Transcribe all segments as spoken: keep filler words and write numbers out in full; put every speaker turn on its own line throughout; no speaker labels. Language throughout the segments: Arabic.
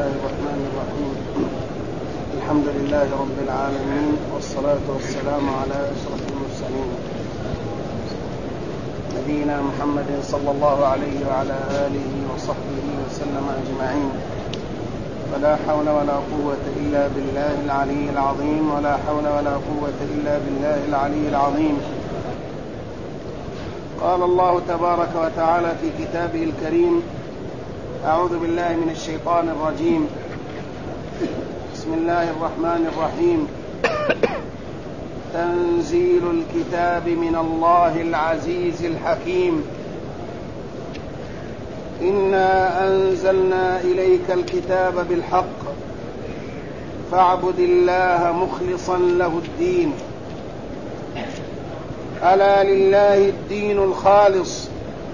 الله الرحمن الرحيم. الحمد لله رب العالمين، والصلاة والسلام على أشرف المرسلين نبينا محمد صلى الله عليه وعلى آله وصحبه وسلم أجمعين. ولا حول ولا قوة إلا بالله العلي العظيم، ولا حول ولا قوة إلا بالله العلي العظيم. قال الله تبارك وتعالى في كتابه الكريم: أعوذ بالله من الشيطان الرجيم. بسم الله الرحمن الرحيم. تنزيل الكتاب من الله العزيز الحكيم. إنا أنزلنا إليك الكتاب بالحق فاعبد الله مخلصا له الدين. ألا لله الدين الخالص،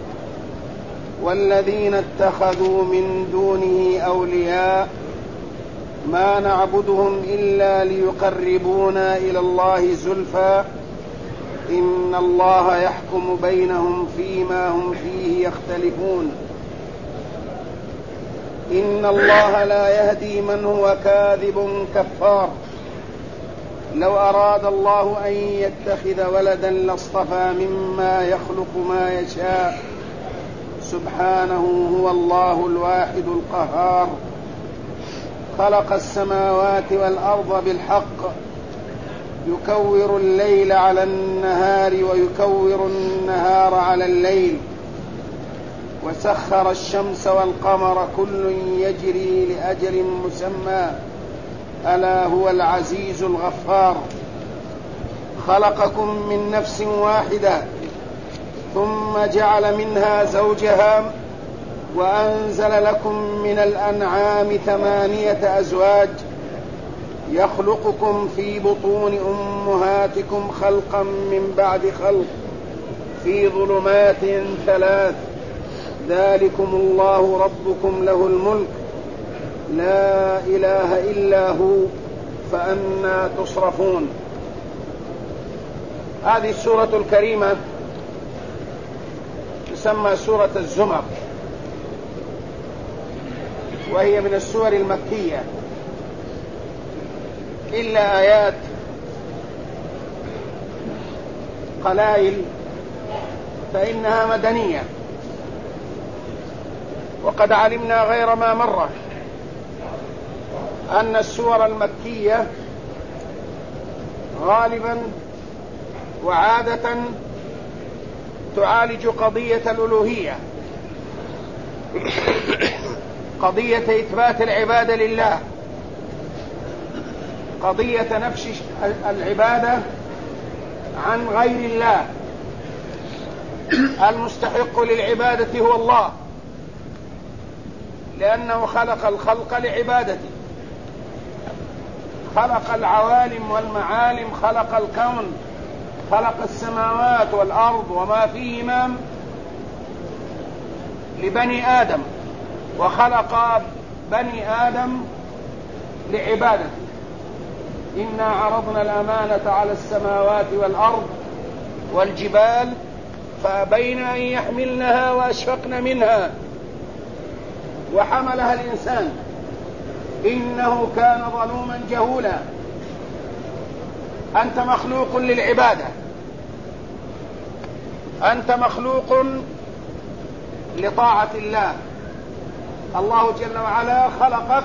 والذين اتخذوا من دونه أولياء ما نعبدهم إلا ليقربونا إلى الله زلفى إن الله يحكم بينهم فيما هم فيه يختلفون. إن الله لا يهدي من هو كاذب كفار. لو أراد الله أن يتخذ ولدا لاصطفى مما يخلق ما يشاء سبحانه، هو الله الواحد القهار. خلق السماوات والأرض بالحق يكور الليل على النهار ويكور النهار على الليل، وسخر الشمس والقمر كل يجري لأجل مسمى، ألا هو العزيز الغفار. خلقكم من نفس واحدة ثم جعل منها زوجها وأنزل لكم من الأنعام ثمانية أزواج يخلقكم في بطون أمهاتكم خلقا من بعد خلق في ظلمات ثلاث، ذلكم الله ربكم له الملك لا إله إلا هو فأنى تصرفون. هذه السورة الكريمة تسمى سورة الزمر، وهي من السور المكية إلا آيات قلائل فإنها مدنية. وقد علمنا غير ما مرة أن السور المكية غالبا وعادة تعالج قضية الألوهية، قضية إثبات العبادة لله، قضية نفي العبادة عن غير الله. المستحق للعبادة هو الله، لأنه خلق الخلق لعبادته، خلق العوالم والمعالم، خلق الكون، خلق السماوات والأرض وما فيهما لبني آدم، وخلق بني آدم لعبادته. إنا عرضنا الأمانة على السماوات والأرض والجبال فأبين أن يحملنها وأشفقن منها وحملها الإنسان إنه كان ظلوما جهولا. أنت مخلوق للعبادة، أنت مخلوق لطاعة الله. الله جل وعلا خلقك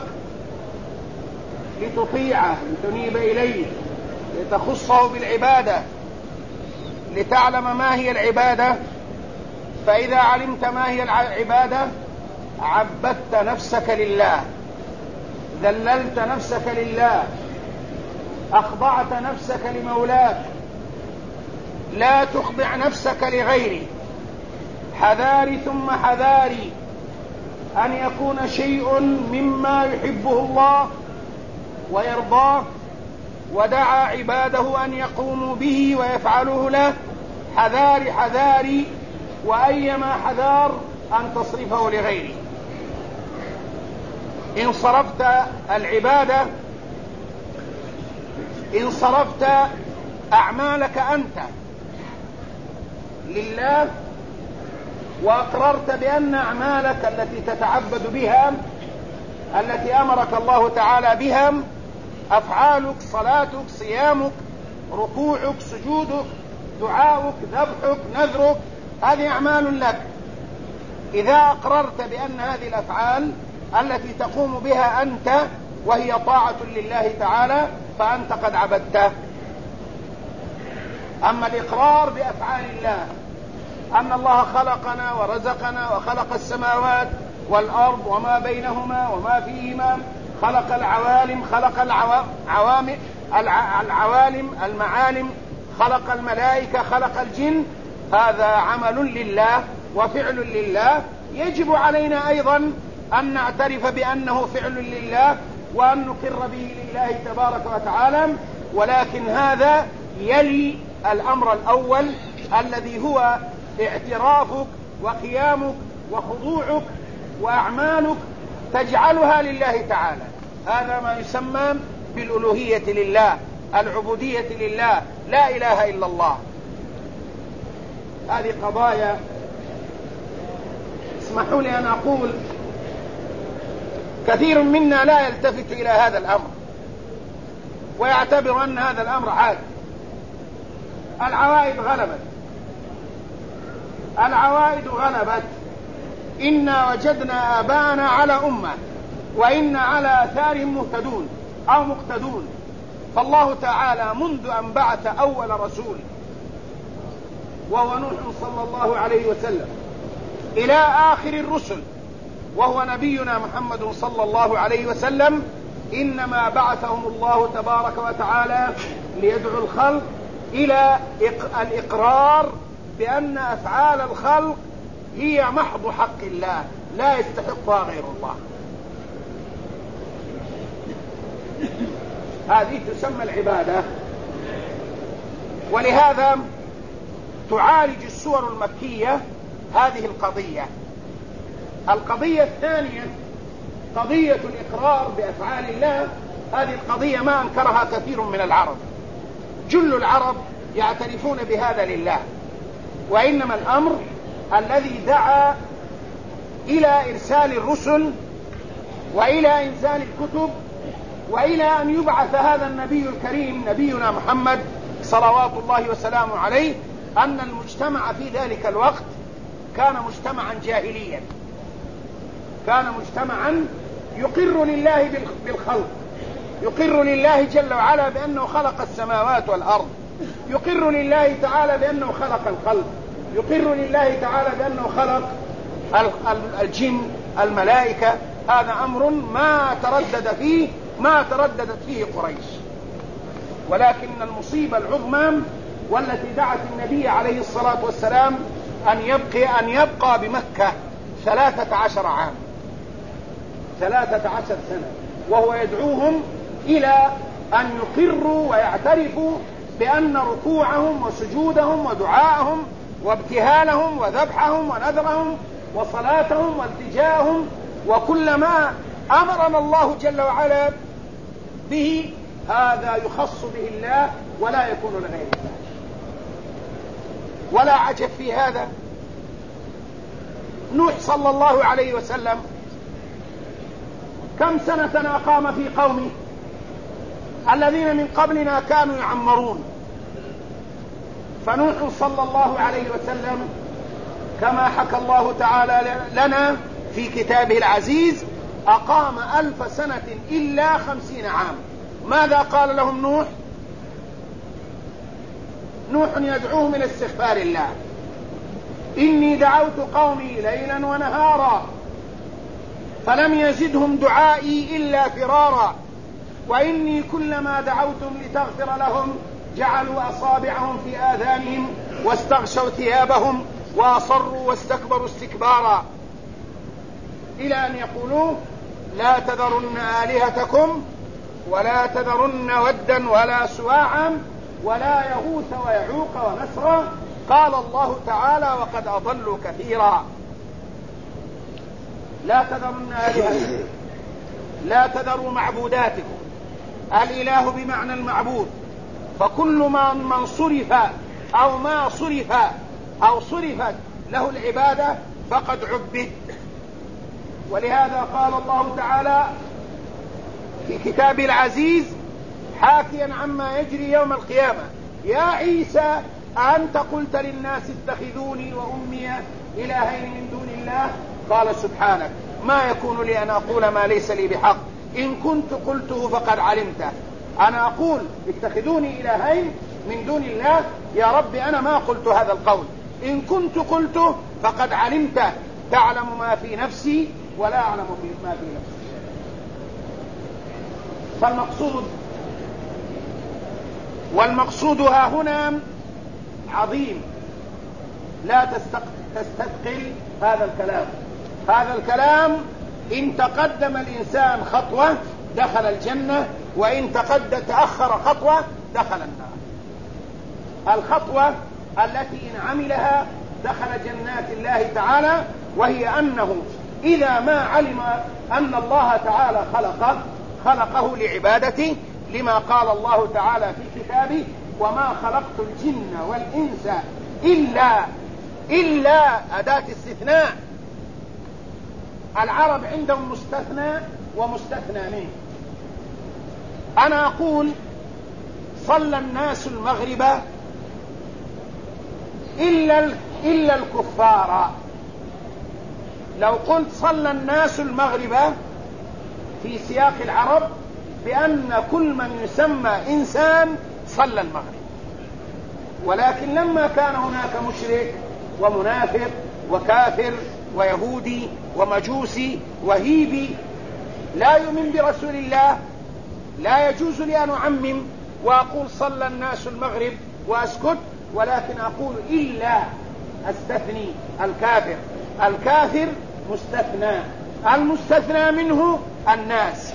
لتطيعه، لتنيب إليه، لتخصه بالعبادة، لتعلم ما هي العبادة. فإذا علمت ما هي العبادة عبدت نفسك لله، ذللت نفسك لله، أخضعت نفسك لمولاك، لا تخضع نفسك لغيره. حذاري ثم حذاري أن يكون شيء مما يحبه الله ويرضاه ودعا عباده أن يقوموا به ويفعلوه له. حذاري حذاري، وأيما حذار أن تصرفه لغيره. إن صرفت العبادة، إن صرفت أعمالك أنت لله وأقررت بأن أعمالك التي تتعبد بها التي أمرك الله تعالى بها، أفعالك، صلاتك، صيامك، ركوعك، سجودك، دعاؤك، ذبحك، نذرك، هذه أعمال لك. إذا أقررت بأن هذه الأفعال التي تقوم بها أنت وهي طاعة لله تعالى فأنت قد عبدته. أما الإقرار بأفعال الله، أن الله خلقنا ورزقنا وخلق السماوات والأرض وما بينهما وما فيهما، خلق العوالم، خلق العوامل العوالم المعالم، خلق الملائكة، خلق الجن، هذا عمل لله وفعل لله، يجب علينا أيضا أن نعترف بأنه فعل لله وأن نقر به لله تبارك وتعالى. ولكن هذا يلي الأمر الأول الذي هو اعترافك وقيامك وخضوعك وأعمالك تجعلها لله تعالى. هذا ما يسمى بالألوهية لله، العبودية لله، لا إله إلا الله. هذه قضايا اسمحوا لي أن أقول كثير منا لا يلتفت إلى هذا الأمر ويعتبر أن هذا الأمر عادي. العوائد غلبت، العوائد غلبت، إنا وجدنا آباءنا على أمة وإنا على آثارهم مهتدون أو مقتدون. فالله تعالى منذ أن بعث أول رسول وهو نوح صلى الله عليه وسلم إلى آخر الرسل وهو نبينا محمد صلى الله عليه وسلم، إنما بعثهم الله تبارك وتعالى ليدعو الخلق إلى الإقرار بأن أفعال الخلق هي محض حق الله لا يستحقها غير الله. هذه تسمى العبادة. ولهذا تعالج السور المكية هذه القضية. القضية الثانية قضية الإقرار بأفعال الله. هذه القضية ما أنكرها كثير من العرب، جل العرب يعترفون بهذا لله، وإنما الأمر الذي دعا إلى إرسال الرسل وإلى إنزال الكتب وإلى أن يبعث هذا النبي الكريم نبينا محمد صلوات الله وسلامه عليه، أن المجتمع في ذلك الوقت كان مجتمعا جاهليا، كان مجتمعا يقر لله بالخلق، يقر لله جل وعلا بأنه خلق السماوات والأرض، يقر لله تعالى بأنه خلق الخلق، يقر لله تعالى بأنه خلق الجن، الملائكة. هذا أمر ما تردد فيه ما ترددت فيه قريش. ولكن المصيبة العظمى والتي دعت النبي عليه الصلاة والسلام أن يبقى, أن يبقى بمكة ثلاثة عشر عام، ثلاثة عشر سنة، وهو يدعوهم إلى أن يقروا ويعترفوا بأن ركوعهم وسجودهم ودعاءهم وابتهالهم وذبحهم ونذرهم وصلاتهم والتجاههم وكل ما أمرنا الله جل وعلا به هذا يخص به الله ولا يكون لغير الله. ولا عجب في هذا، نوح صلى الله عليه وسلم كم سنة أقام في قومه الذين من قبلنا كانوا يعمرون، فنوح صلى الله عليه وسلم كما حكى الله تعالى لنا في كتابه العزيز أقام ألف سنة إلا خمسين عام. ماذا قال لهم نوح؟ نوح يدعوهم إلى استغفار الله، إني دعوت قومي ليلا ونهارا فلم يزدهم دعائي إلا فرارا، وإني كلما دعوتم لتغفر لهم جعلوا أصابعهم في آذانهم واستغشوا ثيابهم وأصروا واستكبروا استكبارا، إلى أن يقولوا لا تذرن آلهتكم ولا تذرن ودا ولا سواعا ولا يغوث ويعوق ونسرا. قال الله تعالى وقد أضلوا كثيرا. لا تذرن آلهتكم، لا تذروا معبوداتكم. الإله بمعنى المعبود، فكل ما من صرف أو ما صرف أو صرفت له العبادة فقد عبد. ولهذا قال الله تعالى في كتابه العزيز حاكيا عما يجري يوم القيامة: يا عيسى أنت قلت للناس اتخذوني وأمي إلهين من دون الله؟ قال سبحانك ما يكون لي أن أقول ما ليس لي بحق، إن كنت قلته فقد علمته. أنا أقول اتخذوني إلهين من دون الله، يا رب أنا ما قلت هذا القول، إن كنت قلته فقد علمته، تعلم ما في نفسي ولا أعلم ما في نفسي. فالمقصود والمقصود ها هنا عظيم، لا تستثقل هذا الكلام. هذا الكلام إن تقدم الإنسان خطوة دخل الجنة، وإن تقدم تأخر خطوة دخل النار. الخطوة التي إن عملها دخل جنات الله تعالى، وهي أنه إذا ما علم أن الله تعالى خلقه خلقه لعبادته، لما قال الله تعالى في كتابه: وما خلقت الجن والإنس إلا إلا أداة استثناء. العرب عندهم مستثنى ومستثنى منه. أنا أقول صلى الناس المغرب إلا إلا الكفار. لو قلت صلى الناس المغرب في سياق العرب بأن كل من يسمى إنسان صلى المغرب، ولكن لما كان هناك مشرك ومنافق وكافر ويهودي ومجوسي وهيبي لا يؤمن برسول الله، لا يجوز لي أن أعمم وأقول صلى الناس المغرب وأسكت، ولكن أقول إلا أستثني الكافر. الكافر مستثنى، المستثنى منه الناس،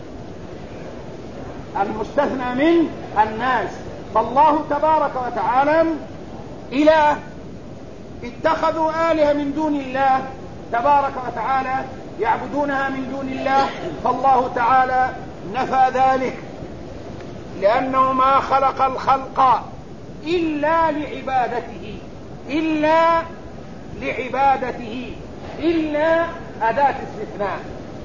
المستثنى من الناس. فالله تبارك وتعالى إله اتخذوا آلهة من دون الله تبارك وتعالى يعبدونها من دون الله، فالله تعالى نفى ذلك، لأنه ما خلق الخلق إلا لعبادته، إلا لعبادته، إلا أداة استثناء.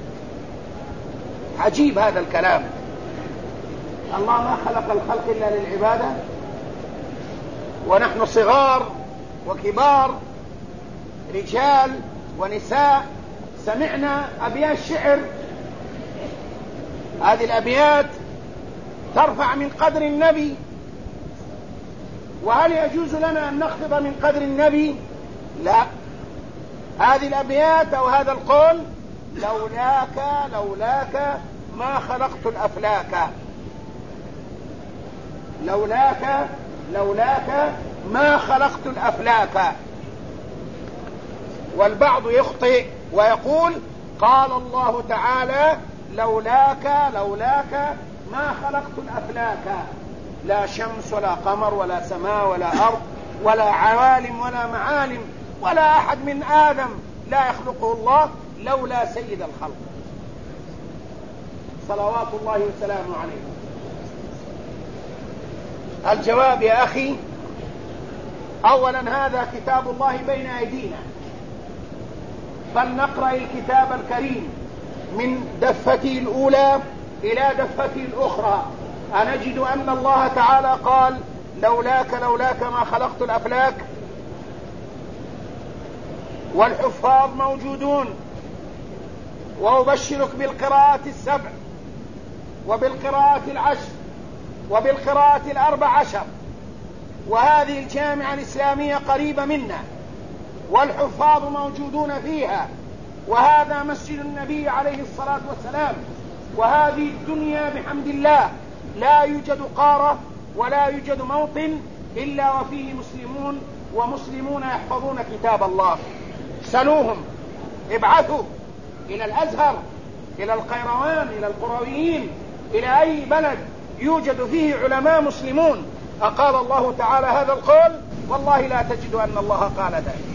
عجيب هذا الكلام. الله ما خلق الخلق إلا للعبادة، ونحن صغار وكبار رجال ونساء سمعنا أبيات شعر، هذه الأبيات ترفع من قدر النبي، وهل يجوز لنا أن نخفض من قدر النبي؟ لا. هذه الأبيات أو هذا القول: لولاك لولاك ما خلقت الأفلاك، لولاك لولاك ما خلقت الأفلاك. والبعض يخطئ ويقول: قال الله تعالى لولاك لولاك ما خلقت الأفلاك، لا شمس ولا قمر ولا سماء ولا أرض ولا عوالم ولا معالم ولا أحد من آدم لا يخلقه الله لولا سيد الخلق صلوات الله وسلامه عليه. الجواب يا أخي: أولا هذا كتاب الله بين أيدينا، فلنقرأ الكتاب الكريم من دفته الأولى إلى دفته الأخرى، أنجد أن الله تعالى قال: لولاك لولاك ما خلقت الأفلاك. والحفاظ موجودون، وأبشرك بالقراءة السبع وبالقراءة العشر وبالقراءة الأربع عشر، وهذه الجامعة الإسلامية قريبة منا والحفاظ موجودون فيها، وهذا مسجد النبي عليه الصلاة والسلام، وهذه الدنيا بحمد الله لا يوجد قارة ولا يوجد موطن إلا وفيه مسلمون ومسلمون يحفظون كتاب الله. سلوهم، ابعثوا إلى الأزهر، إلى القيروان، إلى القرويين، إلى أي بلد يوجد فيه علماء مسلمون أقال الله تعالى هذا القول، والله لا تجد أن الله قال ذلك.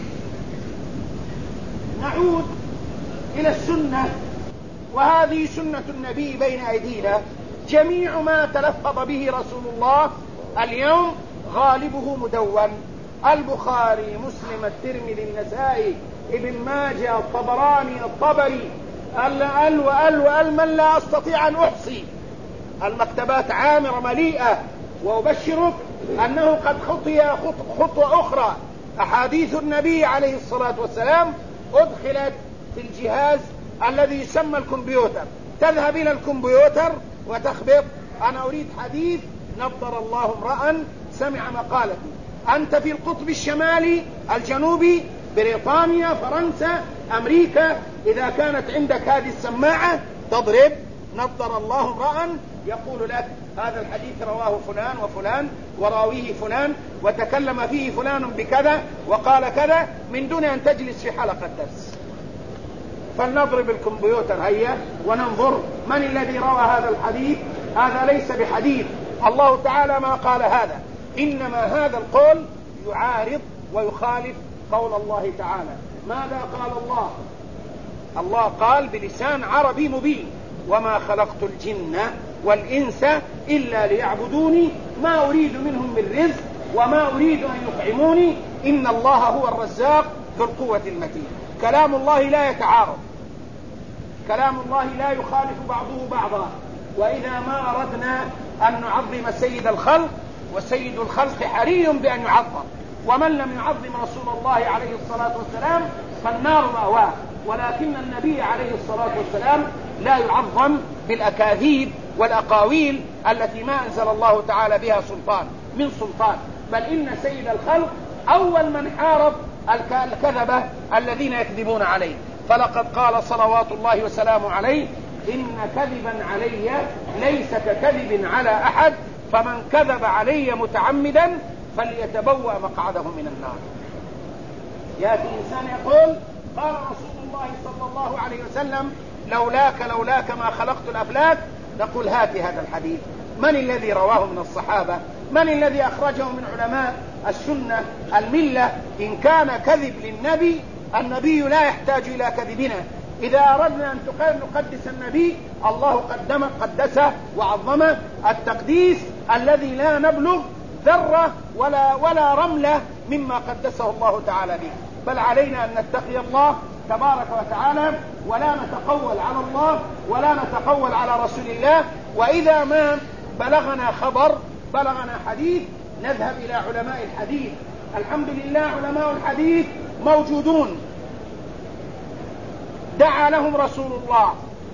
نعود إلى السنة، وهذه سنة النبي بين أيدينا. جميع ما تلفظ به رسول الله اليوم غالبه مدون: البخاري، مسلم، الترمذي، النسائي، ابن ماجه، الطبراني، الطبري، ال ال وال وال من لا أستطيع أن أحصي. المكتبات عامرة مليئة. وأبشرك أنه قد خطي خطوة أخرى. أحاديث النبي عليه الصلاة والسلام أدخلت في الجهاز الذي يسمى الكمبيوتر. تذهب إلى الكمبيوتر وتخبط أنا أريد حديث نضر الله امرأ سمع مقالتي. أنت في القطب الشمالي الجنوبي، بريطانيا، فرنسا، أمريكا، إذا كانت عندك هذه السماعة تضرب نضر الله امرأ، يقول لك هذا الحديث رواه فلان وفلان وراويه فلان وتكلم فيه فلان بكذا وقال كذا، من دون أن تجلس في حلقة درس. فلنضرب الكمبيوتر هيا وننظر من الذي روى هذا الحديث. هذا ليس بحديث، الله تعالى ما قال هذا، إنما هذا القول يعارض ويخالف قول الله تعالى. ماذا قال الله؟ الله قال بلسان عربي مبين: وما خلقت الجن والإنس إلا ليعبدوني ما أريد منهم من رزق وما أريد أن يطعموني إن الله هو الرزاق ذو القوة المتين. كلام الله لا يتعارض، كلام الله لا يخالف بعضه بعضا. وإذا ما أردنا أن نعظم سيد الخلق، وسيد الخلق حري بأن يعظم، ومن لم يعظم رسول الله عليه الصلاة والسلام فالنار مأواه. ولكن النبي عليه الصلاة والسلام لا يعظم بالأكاذيب والأقاويل التي ما أنزل الله تعالى بها سلطان من سلطان، بل إن سيد الخلق أول من حارب الكذبة الذين يكذبون عليه. فلقد قال صلوات الله وسلامه عليه: إن كذبا علي ليس ككذب على أحد، فمن كذب علي متعمدا فليتبوأ مقعده من النار. يأتي إنسان يقول: قال رسول الله صلى الله عليه وسلم لولاك لولاك ما خلقت الأفلاك. نقول: هات هذا الحديث، من الذي رواه من الصحابة؟ من الذي أخرجه من علماء السنة الملة؟ إن كان كذب للنبي، النبي لا يحتاج إلى كذبنا. إذا أردنا أن نقدس النبي، الله قدم قدسه وعظمه التقديس الذي لا نبلغ ذرة ولا, ولا رملة مما قدسه الله تعالى به. بل علينا أن نتقي الله تبارك وتعالى، ولا نتقول على الله ولا نتقول على رسول الله. وإذا ما بلغنا خبر، بلغنا حديث، نذهب إلى علماء الحديث. الحمد لله علماء الحديث موجودون. دعا لهم رسول الله: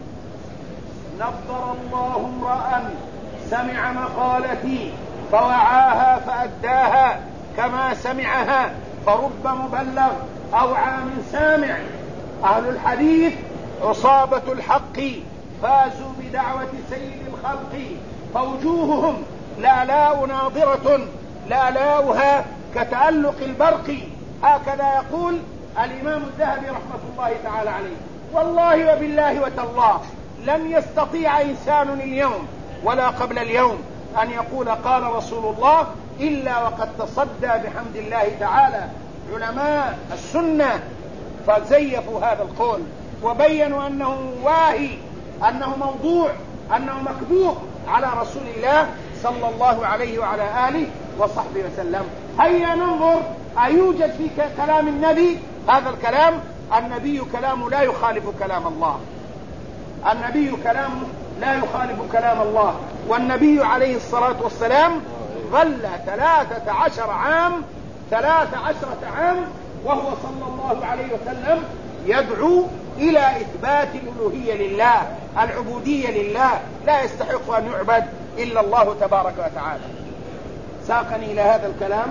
نضر الله امرأ سمع مقالتي فوعاها فأداها كما سمعها، فرب مبلغ أوعى من سامع. أهل الحديث عصابة الحق فازوا بدعوة سيد الخلق، فوجوههم لآلاء ناظرة لآلاؤها كتألق البرق. هكذا يقول الإمام الذهبي رحمة الله تعالى عليه. والله وبالله وتالله لن يستطيع إنسان اليوم ولا قبل اليوم أن يقول قال رسول الله إلا وقد تصدى بحمد الله تعالى علماء السنة فزيفوا هذا القول وبينوا أنه واهي، أنه موضوع، أنه مكذوب على رسول الله صلى الله عليه وعلى آله وصحبه وسلم. هيا ننظر أيوجد في كلام النبي هذا الكلام؟ النبي كلامه لا يخالف كلام الله، النبي كلامه لا يخالف كلام الله. والنبي عليه الصلاة والسلام ظل ثلاثة عشر عام ثلاثة عشرة عام وهو صلى الله عليه وسلم يدعو إلى إثبات الألوهية لله، العبودية لله، لا يستحق أن يعبد إلا الله تبارك وتعالى. ساقني إلى هذا الكلام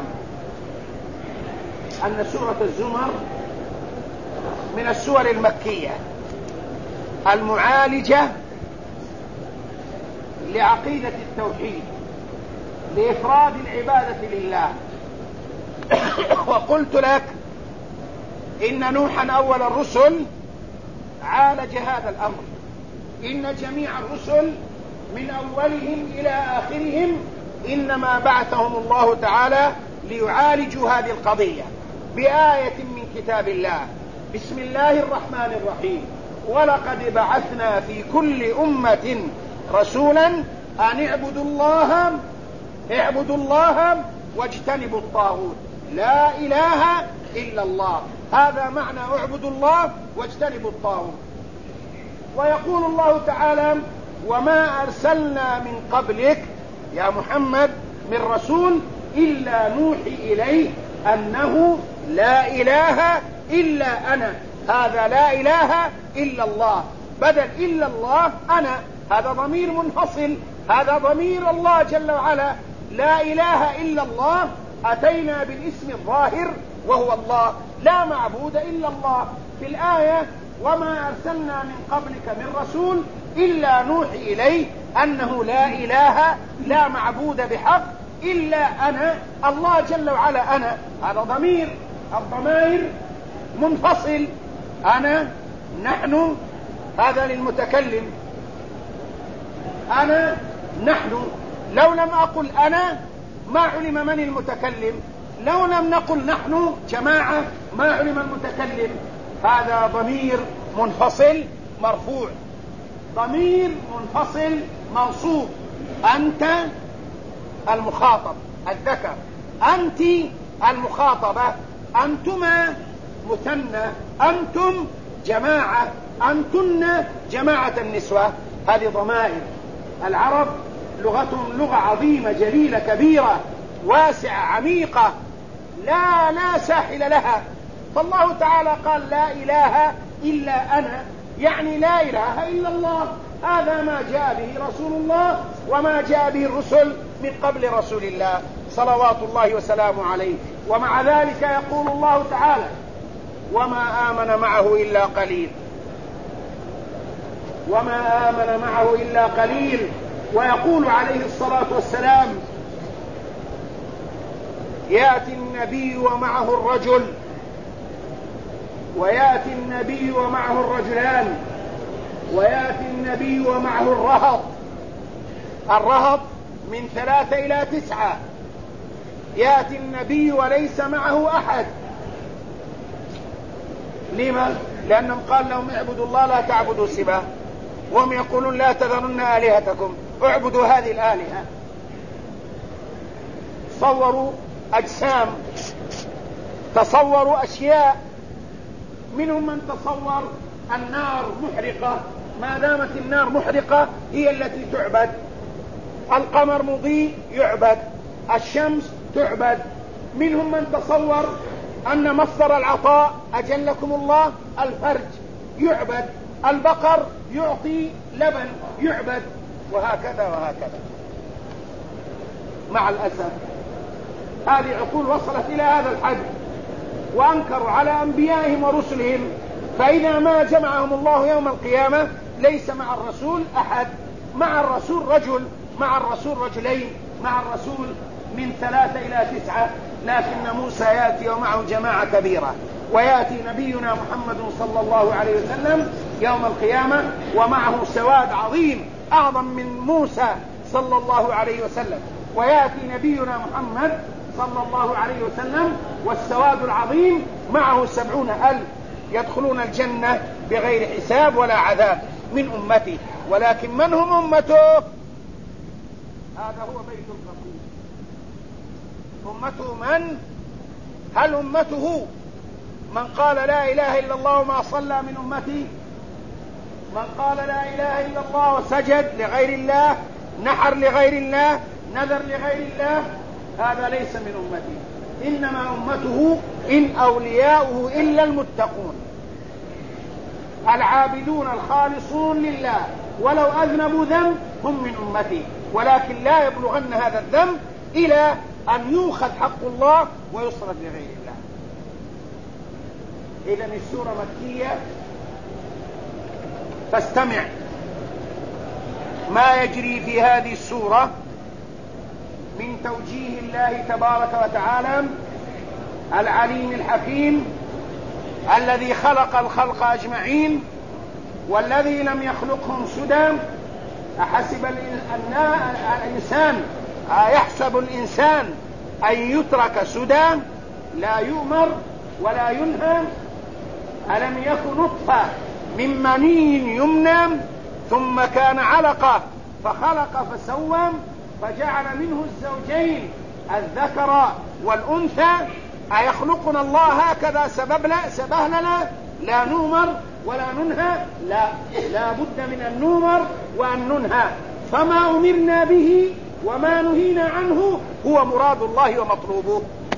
أن سورة الزمر من السور المكية المعالجة لعقيدة التوحيد، لإفراد العبادة لله. وقلت لك إن نوحا أول الرسل عالج هذا الأمر، إن جميع الرسل من أولهم إلى آخرهم إنما بعثهم الله تعالى ليعالجوا هذه القضية بآية من كتاب الله. بسم الله الرحمن الرحيم: ولقد بعثنا في كل أمة رسولا أن اعبدوا الله اعبدوا الله واجتنبوا الطاغوت لا إله إلا الله. هذا معنى اعبدوا الله واجتنبوا الطاغوت. ويقول الله تعالى وما أرسلنا من قبلك يا محمد من رسول إلا نوحي إليه أنه لا إله إلا أنا. هذا لا إله إلا الله بدل إلا الله أنا، هذا ضمير منفصل، هذا ضمير الله جل وعلا. لا إله إلا الله أتينا بالاسم الظاهر وهو الله، لا معبود إلا الله. في الآية وما أرسلنا من قبلك من رسول إلا نوحي إليه أنه لا إله لا معبود بحق إلا أنا، الله جل وعلا أنا، هذا ضمير، الضمائر منفصل، أنا نحن هذا للمتكلم، أنا نحن. لو لم أقل أنا ما علم من المتكلم، لو لم نقل نحن جماعة ما علم المتكلم. هذا ضمير منفصل مرفوع، ضمير منفصل منصوب. أنت المخاطب الذكر، أنت المخاطبة، أنتما مثنى، أنتم جماعة، أنتن جماعة النسوة. هذه ضمائر. العرب لغتهم لغة عظيمة جليلة كبيرة واسعة عميقة لا لا ساحل لها. فالله تعالى قال لا إله إلا أنا، يعني لا إله إلا الله. هذا ما جاء به رسول الله وما جاء به الرسل من قبل رسول الله صلوات الله وسلامه عليه. ومع ذلك يقول الله تعالى وما آمن معه إلا قليل، وما آمن معه إلا قليل. ويقول عليه الصلاة والسلام يأتي النبي ومعه الرجل، ويأتي النبي ومعه الرجلان، ويأتي النبي ومعه الرهط. الرهط من ثلاثة إلى تسعة. يأتي النبي وليس معه أحد. لما؟ لأنهم قال لهم اعبدوا الله لا تعبدوا سواه، وهم يقولون لا تذرن آلهتكم، اعبدوا هذه الآلهة. صوروا أجسام، تصوروا أشياء، منهم من تصور النار محرقة، ما دامت النار محرقة هي التي تعبد. القمر مضيء يعبد، الشمس تعبد. منهم من تصور أن مصدر العطاء أجلكم الله الفرج يعبد، البقر يعطي لبن يعبد، وهكذا وهكذا. مع الأسف هذه عقول وصلت إلى هذا الحد، وأنكروا على أنبيائهم ورسلهم. فإذا ما جمعهم الله يوم القيامة ليس مع الرسول أحد، مع الرسول رجل، مع الرسول رجلين، مع الرسول من ثلاثة إلى تسعة. لكن موسى يأتي ومعه جماعة كبيرة، ويأتي نبينا محمد صلى الله عليه وسلم يوم القيامة ومعه سواد عظيم أعظم من موسى صلى الله عليه وسلم. ويأتي نبينا محمد صلى الله عليه وسلم والسواد العظيم معه سبعون ألف يدخلون الجنة بغير حساب ولا عذاب من أمته. ولكن من هم أمته؟ هذا هو بيت القصيد. أمته من؟ هل أمته من قال لا إله إلا الله وما صلى من أمتي؟ من قال لا إله إلا الله وسجد لغير الله، نحر لغير الله، نذر لغير الله، هذا ليس من أمتي. إنما أمته إن أولياؤه إلا المتقون العابدون الخالصون لله، ولو أذنبوا ذنب هم من أمتي، ولكن لا يبلغن هذا الذنب إلى أن يؤخذ حق الله ويصرف لغير الله. إذن السورة مكية، فاستمع ما يجري في هذه السورة من توجيه الله تبارك وتعالى العليم الحكيم الذي خلق الخلق أجمعين والذي لم يخلقهم سدى. أحسب الإنسان يحسب الإنسان أن يترك سدى، لا يؤمر ولا ينهى. ألم يكن نطفة من مني يمنى ثم كان علقة فخلق فسوى فجعل منه الزوجين الذكر والأنثى أيخلقنا الله هكذا سببنا سبهلنا لا نؤمر ولا ننهى؟ لا، لا بد من أن نؤمر وأن ننهى. فما أمرنا به وما نهينا عنه هو مراد الله ومطلوبه.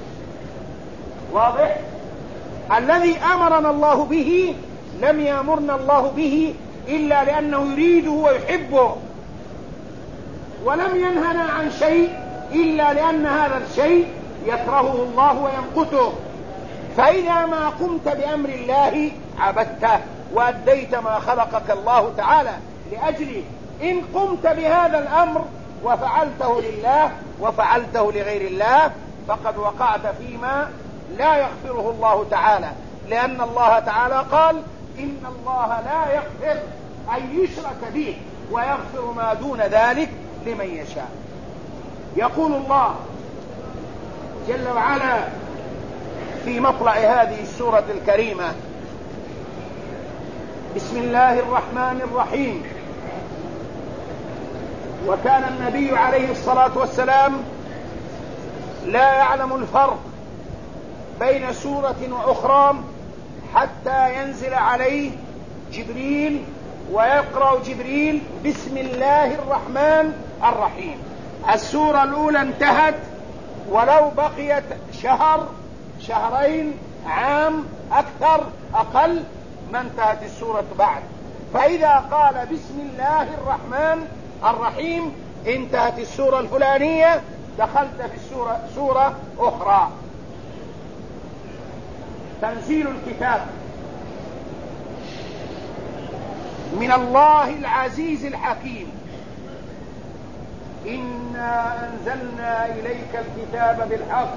واضح؟ الذي أمرنا الله به لم يأمرنا الله به إلا لأنه يريده ويحبه، ولم ينهنا عن شيء إلا لأن هذا الشيء يكرهه الله ويمقته. فإذا ما قمت بأمر الله عبدته وأديت ما خلقك الله تعالى لأجله. إن قمت بهذا الأمر وفعلته لله وفعلته لغير الله فقد وقعت فيما لا يغفره الله تعالى، لأن الله تعالى قال إن الله لا يغفر أن يشرك به ويغفر ما دون ذلك لمن يشاء. يقول الله جل وعلا في مطلع هذه السورة الكريمة: بسم الله الرحمن الرحيم. وكان النبي عليه الصلاة والسلام لا يعلم الفرق بين سورة وأخرى حتى ينزل عليه جبريل ويقرأ جبريل بسم الله الرحمن الرحيم. السورة الأولى انتهت ولو بقيت شهر شهرين عام أكثر أقل ما انتهت السورة بعد. فإذا قال بسم الله الرحمن الرحيم انتهت السورة الفلانية، دخلت في السورة سورة أخرى. تنزيل الكتاب من الله العزيز الحكيم. إنا أنزلنا إليك الكتاب بالحق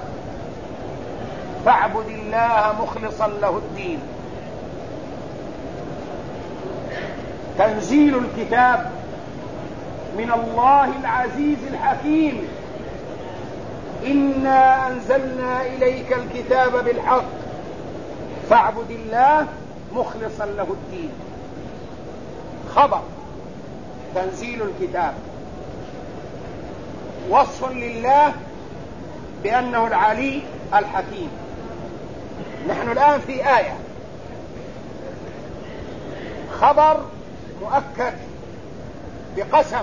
فاعبد الله مخلصا له الدين. تنزيل الكتاب من الله العزيز الحكيم. إنا أنزلنا إليك الكتاب بالحق فاعبد الله مخلصا له الدين. خبر تنزيل الكتاب وصف لله بأنه العلي الحكيم. نحن الآن في آية خبر مؤكد بقسم: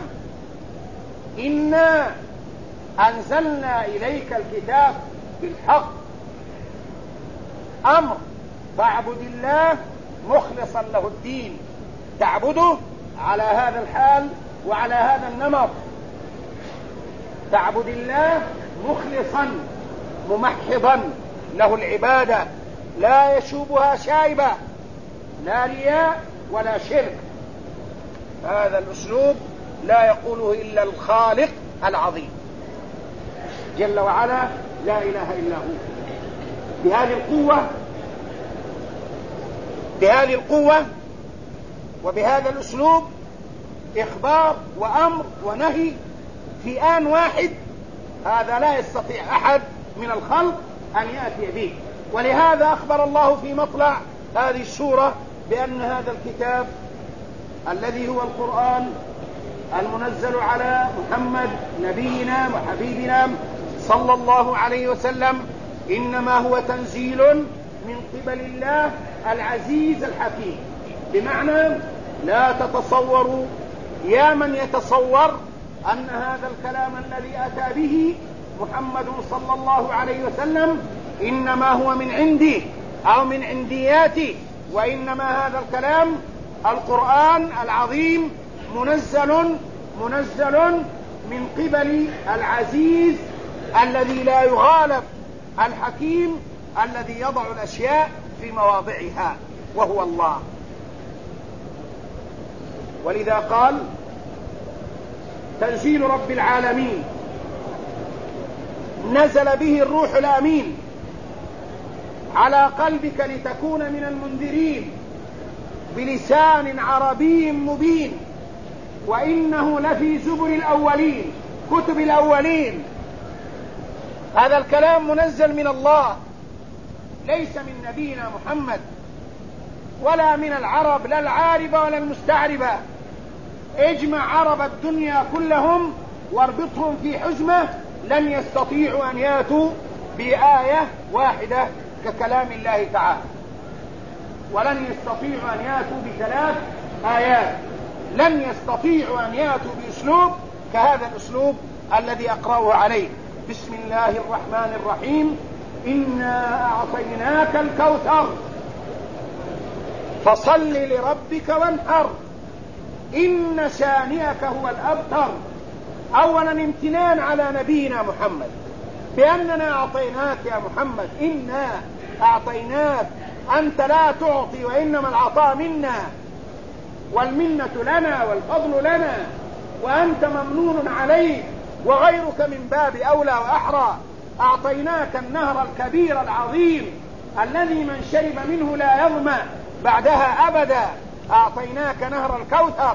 إنا أنزلنا إليك الكتاب بالحق. أمر فاعبد الله مخلصا له الدين، تعبده على هذا الحال وعلى هذا النمط. تعبد الله مخلصا ممحضا له العبادة، لا يشوبها شائبة، لا رياء ولا شرك. هذا الأسلوب لا يقوله إلا الخالق العظيم جل وعلا، لا إله إلا هو. بهذه القوة بهذه القوة وبهذا الأسلوب إخبار وأمر ونهي في آن واحد، هذا لا يستطيع أحد من الخلق أن يأتي به. ولهذا أخبر الله في مطلع هذه السورة بأن هذا الكتاب الذي هو القرآن المنزل على محمد نبينا وحبيبنا صلى الله عليه وسلم إنما هو تنزيل من قبل الله العزيز الحكيم. بمعنى لا تتصوروا يا من يتصور أن هذا الكلام الذي أتى به محمد صلى الله عليه وسلم إنما هو من عندي أو من عندياتي، وإنما هذا الكلام القرآن العظيم منزل منزل من قبل العزيز الذي لا يغالب، الحكيم الذي يضع الأشياء في مواضعها وهو الله. ولذا قال تنزيل رب العالمين نزل به الروح الأمين على قلبك لتكون من المنذرين بلسان عربي مبين وإنه لفي زبر الأولين، كتب الأولين. هذا الكلام منزل من الله، ليس من نبينا محمد ولا من العرب، لا العاربة ولا المستعربة. اجمع عرب الدنيا كلهم واربطهم في حزمة لن يستطيعوا أن ياتوا بآية واحدة ككلام الله تعالى، ولن يستطيعوا أن يأتوا بثلاث آيات، لن يستطيعوا أن يأتوا بأسلوب كهذا الأسلوب الذي أقرأه عليه. بسم الله الرحمن الرحيم، إنا أعطيناك الكوثر فصل لربك وانحر إن شانئك هو الأبتر. أولا امتنان على نبينا محمد بأننا أعطيناك يا محمد، إنا أعطيناك، أنت لا تعطي وإنما العطاء منا، والمنة لنا والفضل لنا، وأنت ممنون عليك وغيرك من باب أولى وأحرى. أعطيناك النهر الكبير العظيم الذي من شرب منه لا يظمأ بعدها أبدا. أعطيناك نهر الكوثر،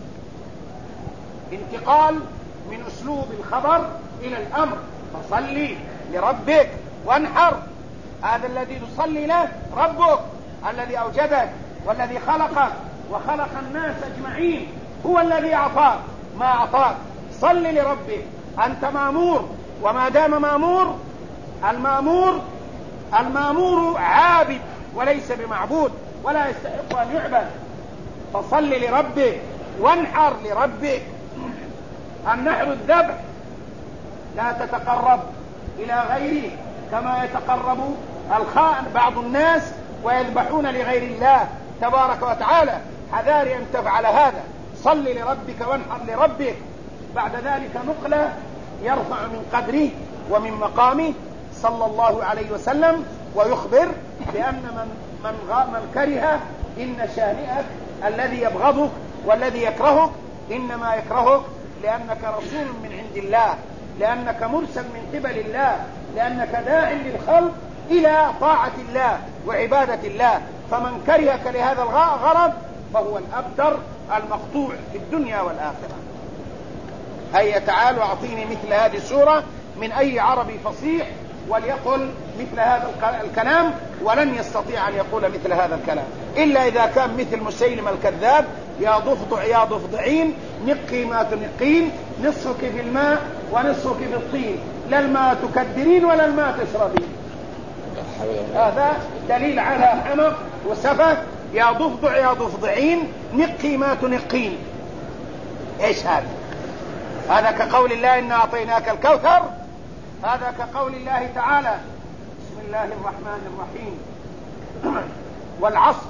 انتقال من أسلوب الخبر إلى الأمر. فصلي لربك وانحر، هذا الذي تصلي له ربك الذي أوجدك والذي خلقك وخلق الناس أجمعين، هو الذي أعطاك ما أعطاك. صل لربك، أنت مأمور، وما دام مأمور، المأمور المأمور عابد وليس بمعبود ولا يستحق أن يعبد. فصل لربك وانحر لربك. النحر الذبح، لا تتقرب إلى غيره كما يتقرب الخائن بعض الناس ويذبحون لغير الله تبارك وتعالى. حذار أن تفعل هذا. صل لربك وانحر لربك. بعد ذلك نقلة يرفع من قدره ومن مقامه صلى الله عليه وسلم، ويخبر بأن من, من, من كره إن شانئك الذي يبغضك والذي يكرهك إنما يكرهك لأنك رسول من عند الله، لأنك مرسل من قبل الله، لأنك داع للخلق إلى طاعة الله وعبادة الله. فمن كرهك لهذا الغرض فهو الأبتر المقطوع في الدنيا والآخرة. هيا تعالوا أعطيني مثل هذه السورة من أي عربي فصيح وليقل مثل هذا الكلام، ولن يستطيع أن يقول مثل هذا الكلام إلا إذا كان مثل مسيلم الكذاب، يا ضفدع يا ضفدعين نقي ما تنقين، نصفك في الماء ونصفك في الطين، لا الماء تكدرين ولا الماء تشربين. هذا دليل على حمق وسفه. يا ضفدع يا ضفدعين نقي ما تنقين. ايش هذا؟ هذا كقول الله إنا أعطيناك الكوثر، هذا كقول الله تعالى بسم الله الرحمن الرحيم والعصر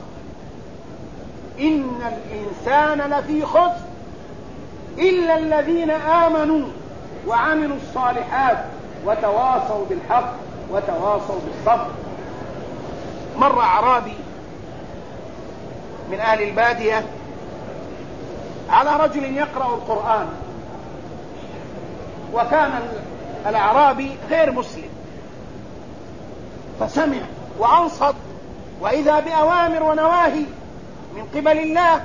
إن الإنسان لفي خسر إلا الذين آمنوا وعملوا الصالحات وتواصوا بالحق وتواصوا بالصبر. مر أعرابي من أهل البادية على رجل يقرأ القرآن، وكان الأعرابي غير مسلم، فسمع وأنصت وإذا بأوامر ونواهي من قبل الله.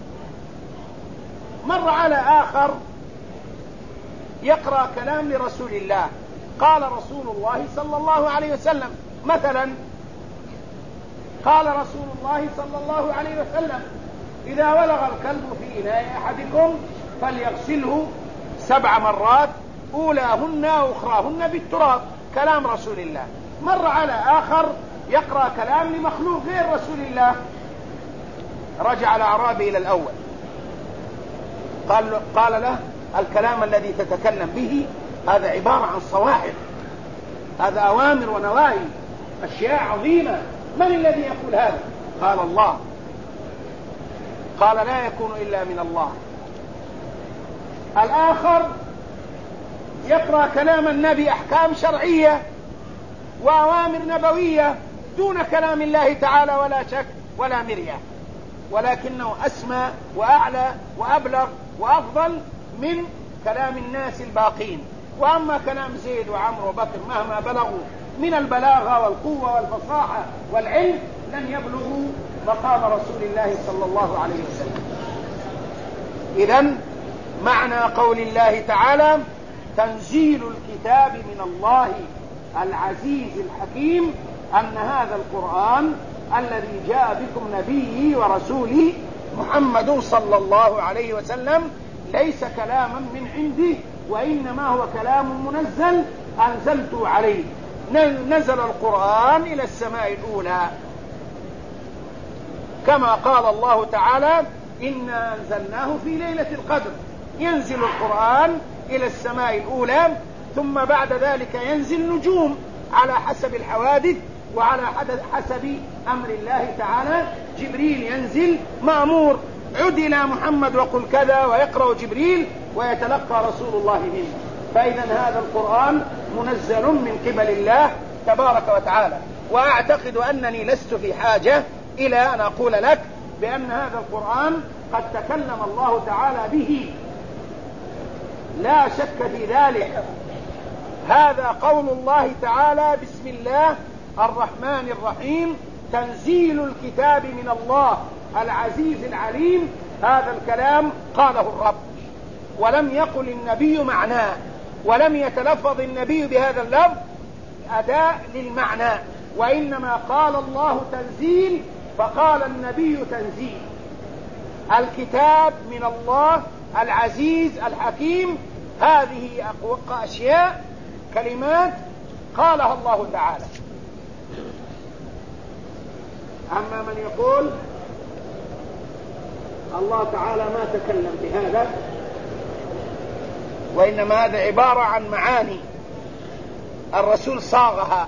مر على آخر يقرأ كلام لرسول الله، قال رسول الله صلى الله عليه وسلم مثلا، قال رسول الله صلى الله عليه وسلم إذا ولغ الكلب في إناء أحدكم فليغسله سبع مرات أولاهن وأخراهن بالتراب، كلام رسول الله. مر على آخر يقرأ كلام لمخلوق غير رسول الله، رجع الأعرابي إلى الأول قال, قال له الكلام الذي تتكلم به هذا عبارة عن صواعق، هذا أوامر ونواهي، أشياء عظيمة، من الذي يقول هذا؟ قال الله. قال لا يكون إلا من الله. الآخر يقرأ كلام النبي أحكام شرعية وأوامر نبوية دون كلام الله تعالى ولا شك ولا مرية، ولكنه أسمى وأعلى وأبلغ وأفضل من كلام الناس الباقين. وأما كلام زيد وعمرو وبكر مهما بلغوا من البلاغة والقوة والفصاحة والعلم لن يبلغوا مقام رسول الله صلى الله عليه وسلم. إذن معنى قول الله تعالى تنزيل الكتاب من الله العزيز الحكيم أن هذا القرآن الذي جاء بكم نبيه ورسوله محمد صلى الله عليه وسلم ليس كلاما من عندي، وإنما هو كلام منزل أنزلته عليه.
نزل القرآن إلى السماء الأولى، كما قال الله تعالى إنا أنزلناه في ليلة القدر. ينزل القرآن إلى السماء الأولى، ثم بعد ذلك ينزل نجوم على حسب الحوادث وعلى حسب أمر الله تعالى. جبريل ينزل مأمور عد إلى محمد وقل كذا، ويقرأ جبريل ويتلقى رسول الله منه. فإذا هذا القرآن منزل من قبل الله تبارك وتعالى. وأعتقد أنني لست في حاجة إلى أن أقول لك بأن هذا القرآن قد تكلم الله تعالى به، لا شك في ذلك. هذا قول الله تعالى بسم الله الرحمن الرحيم تنزيل الكتاب من الله العزيز العليم. هذا الكلام قاله الرب، ولم يقل النبي معناه، ولم يتلفظ النبي بهذا اللفظ أداء للمعنى، وإنما قال الله تنزيل فقال النبي تنزيل. الكتاب من الله العزيز الحكيم، هذه أقوى أشياء كلمات قالها الله تعالى. أما من يقول الله تعالى ما تكلم بهذا، وإنما هذا عبارة عن معاني الرسول صاغها،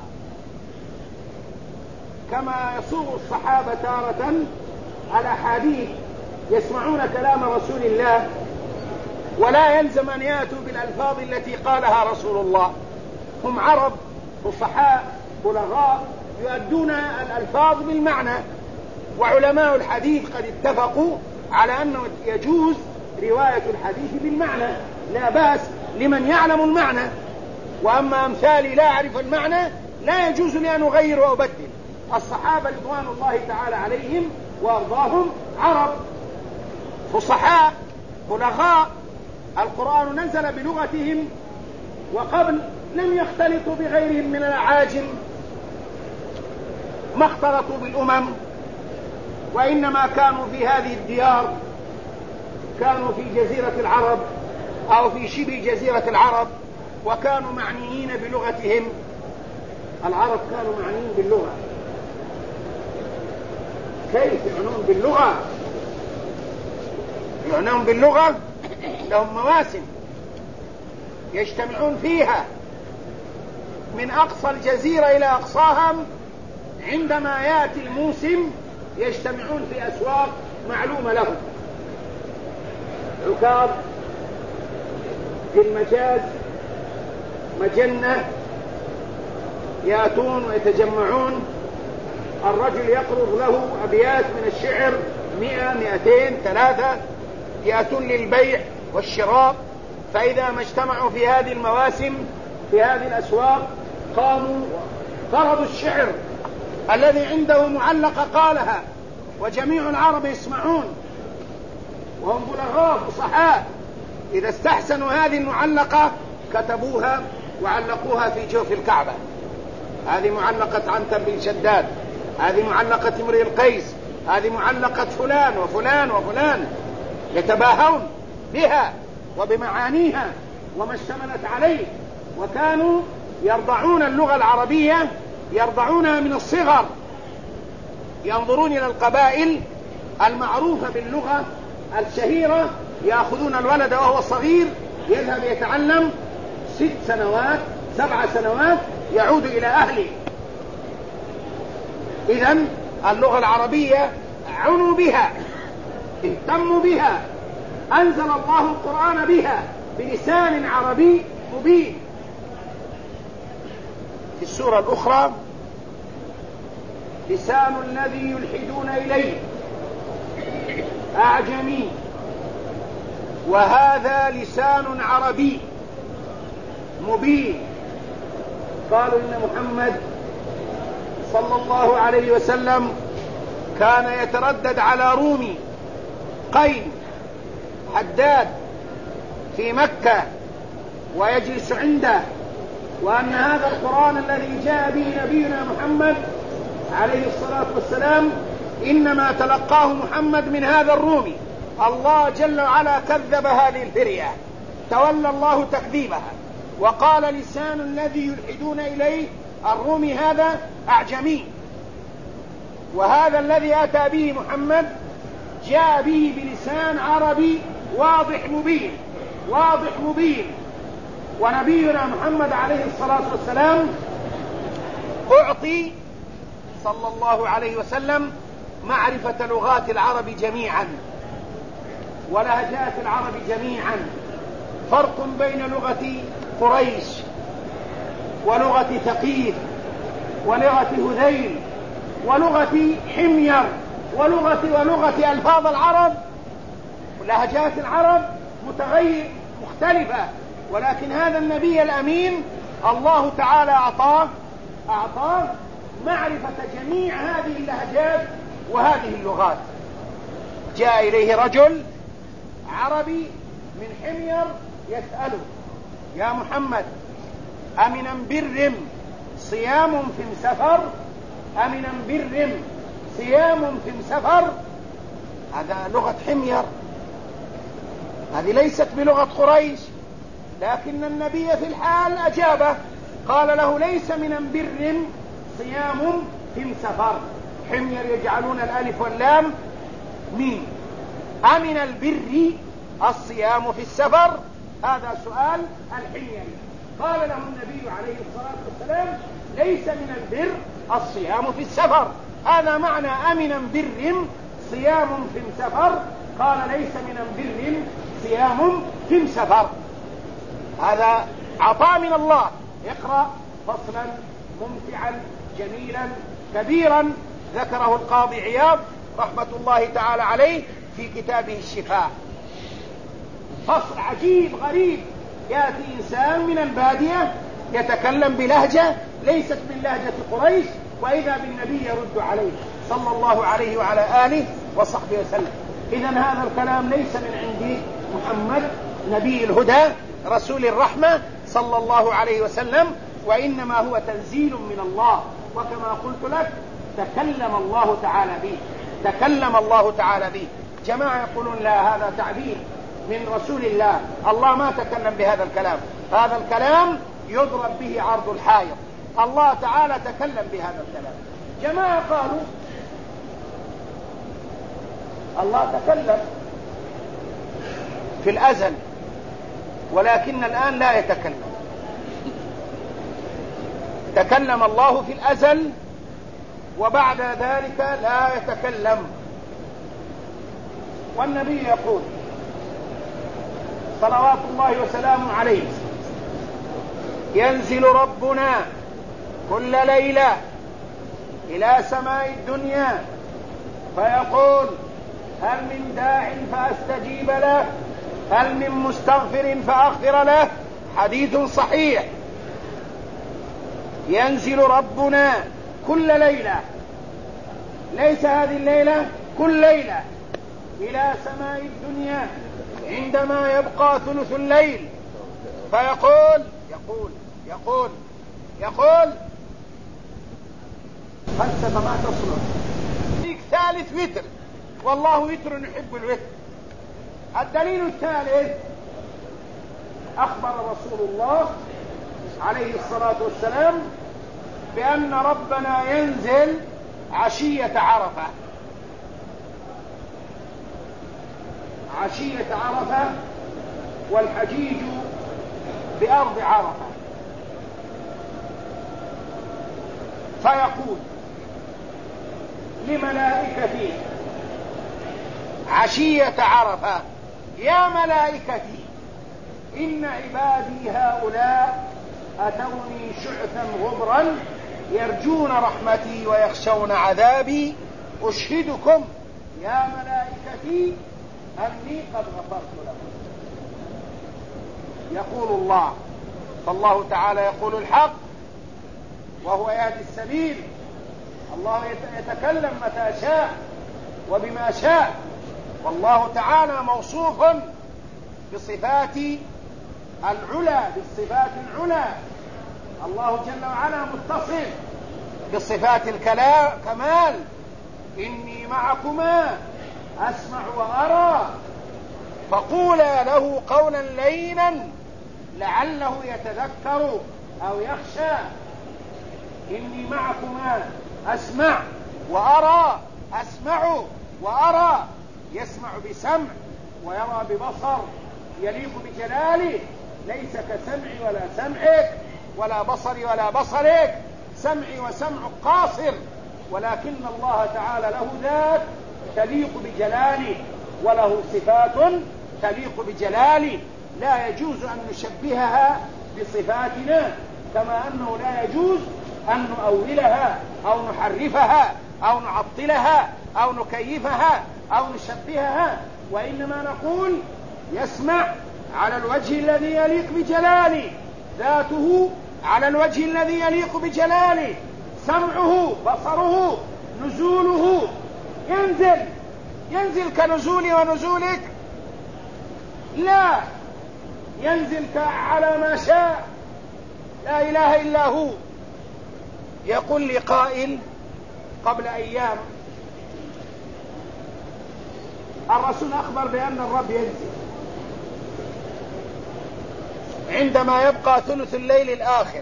كما يصوغ الصحابة تارة الأحاديث يسمعون كلام رسول الله ولا يلزم أن يأتوا بالألفاظ التي قالها رسول الله. هم عرب فصحاء بلغاء يؤدون الألفاظ بالمعنى، وعلماء الحديث قد اتفقوا على أنه يجوز رواية الحديث بالمعنى، لا بأس لمن يعلم المعنى. وأما أمثالي لا أعرف المعنى لا يجوز لي أن أغير وأبدل. الصحابة رضوان الله تعالى عليهم وأرضاهم عرب فصحاء بلغاء، القرآن نزل بلغتهم، وقبل لم يختلطوا بغيرهم من الأعاجم، ما اختلطوا بالأمم، وإنما كانوا في هذه الديار، كانوا في جزيرة العرب أو في شبه جزيرة العرب، وكانوا معنيين بلغتهم. العرب كانوا معنيين باللغة. كيف يعنون باللغة؟ يعنون باللغة لهم مواسم يجتمعون فيها من أقصى الجزيرة إلى أقصاها. عندما يأتي الموسم يجتمعون في أسواق معلومة لهم، عكاظ، في المجاز، مجنة، يأتون ويتجمعون. الرجل يقرض له أبيات من الشعر مئة مئتين ثلاثة، يأتون للبيع والشراء. فإذا ما اجتمعوا في هذه المواسم في هذه الأسواق قاموا قرضوا الشعر الذي عنده معلقة قالها، وجميع العرب يسمعون وهم بلغاء فصحاء. إذا استحسنوا هذه المعلقة كتبوها وعلقوها في جوف الكعبة. هذه معلقة عنتر بن شداد، هذه معلقة امرئ القيس، هذه معلقة فلان وفلان وفلان، يتباهون بها وبمعانيها وما اشتملت عليه. وكانوا يرضعون اللغة العربية، يرضعونها من الصغر، ينظرون إلى القبائل المعروفة باللغة الشهيرة، يأخذون الولد وهو صغير يذهب يتعلم ست سنوات سبع سنوات يعود إلى أهله. إذن اللغة العربية عنوا بها، اهتموا بها، أنزل الله القرآن بها بلسان عربي مبين. في السورة الأخرى لسان الذي يلحدون إليه أعجمي وهذا لسان عربي مبين. قالوا إن محمد صلى الله عليه وسلم كان يتردد على رومي قين حداد في مكة ويجلس عنده، وأن هذا القرآن الذي جاء به نبينا محمد عليه الصلاة والسلام إنما تلقاه محمد من هذا الرومي. الله جل وعلا كذب هذه الفرية، تولى الله تكذيبها، وقال لسان الذي يلحدون إليه الرومي هذا أعجمي، وهذا الذي أتى به محمد جاء به بلسان عربي واضح مبين واضح مبين. ونبينا محمد عليه الصلاة والسلام أعطي صلى الله عليه وسلم معرفة لغات العرب جميعا ولهجات العرب جميعا. فرق بين لغة قريش ولغة ثقيف ولغة هذيل ولغة حمير ولغة ولغة ألفاظ العرب ولهجات العرب متغير مختلفة، ولكن هذا النبي الأمين الله تعالى أعطاه أعطاه معرفة جميع هذه اللهجات وهذه اللغات. جاء إليه رجل عربي من حمير يسأله: يا محمد، أمن برم صيام في سفر؟ أمن برم صيام في سفر؟ هذا لغة حمير، هذه ليست بلغة قريش، لكن النبي في الحال أجابه قال له: ليس من بر صيام في سفر. حمير يجعلون الألف واللام ميم. أمن البر الصيام في السفر؟ هذا سؤال الحميري. قال له النبي عليه الصلاة والسلام: ليس من البر الصيام في السفر. هذا معنى أمن بر صيام في سفر. قال: ليس من بر صيام في سفر. هذا عطاء من الله. اقرأ فصلا ممتعا جميلا كبيرا ذكره القاضي عياض رحمة الله تعالى عليه في كتابه الشفاء. فصل عجيب غريب، يأتي إنسان من البادية يتكلم بلهجة ليست من لهجة قريش، وإذا بالنبي يرد عليه صلى الله عليه وعلى آله وصحبه وسلم. إذن هذا الكلام ليس من عند محمد نبي الهدى رسول الرحمة صلى الله عليه وسلم، وإنما هو تنزيل من الله. وكما قلت لك تكلم الله تعالى به تكلم الله تعالى به. جماعة يقولون: لا، هذا تعبير من رسول الله، الله ما تكلم بهذا الكلام، هذا الكلام يضرب به عرض الحائط، الله تعالى تكلم بهذا الكلام. جماعة قالوا: الله تكلم في الأزل ولكن الآن لا يتكلم. تكلم الله في الأزل وبعد ذلك لا يتكلم. والنبي يقول صلوات الله وسلامه عليه: ينزل ربنا كل ليلة إلى سماء الدنيا فيقول: هل من داع فأستجيب له؟ هل من مستغفر فأغفر له؟ حديث صحيح. ينزل ربنا كل ليلة، ليس هذه الليلة، كل ليلة إلى سماء الدنيا عندما يبقى ثلث الليل فيقول يقول يقول يقول فلسفة ما تصلح. ثالث وتر، والله وتر يحب الوتر. الدليل الثالث: أخبر رسول الله عليه الصلاة والسلام بأن ربنا ينزل عشية عرفة. عشية عرفة والحجيج بأرض عرفة. فيقول لملائكته عشية عرفة: يا ملائكتي، إن عبادي هؤلاء أتوني شعثا غبرا يرجون رحمتي ويخشون عذابي، أشهدكم يا ملائكتي أني قد غفرت لهم. يقول الله، فالله تعالى يقول الحق وهو يهدي السبيل. الله يتكلم متى شاء وبما شاء، والله تعالى موصوف بصفات العلا بالصفات العلا. الله جل وعلا متصف بصفات الكمال: إني معكما أسمع وأرى، فقولا له قولا لينا لعله يتذكر أو يخشى. إني معكما أسمع وأرى، أسمع وأرى، يسمع بسمع ويرى ببصر يليق بجلاله، ليس كسمعي ولا سمعك ولا بصري ولا بصرك. سمعي وسمعك قاصر، ولكن الله تعالى له ذات تليق بجلاله وله صفات تليق بجلاله، لا يجوز أن نشبهها بصفاتنا، كما أنه لا يجوز أن نؤولها أو نحرفها أو نعطلها أو نكيفها أو نشبهها، وإنما نقول يسمع على الوجه الذي يليق بجلاله، ذاته على الوجه الذي يليق بجلاله، سمعه، بصره، نزوله، ينزل ينزل كنزولي ونزولك؟ لا، ينزل على ما شاء، لا إله إلا هو. يقول لي قائل قبل أيام: الرسول أخبر بأن الرب ينزل عندما يبقى ثلث الليل الآخر،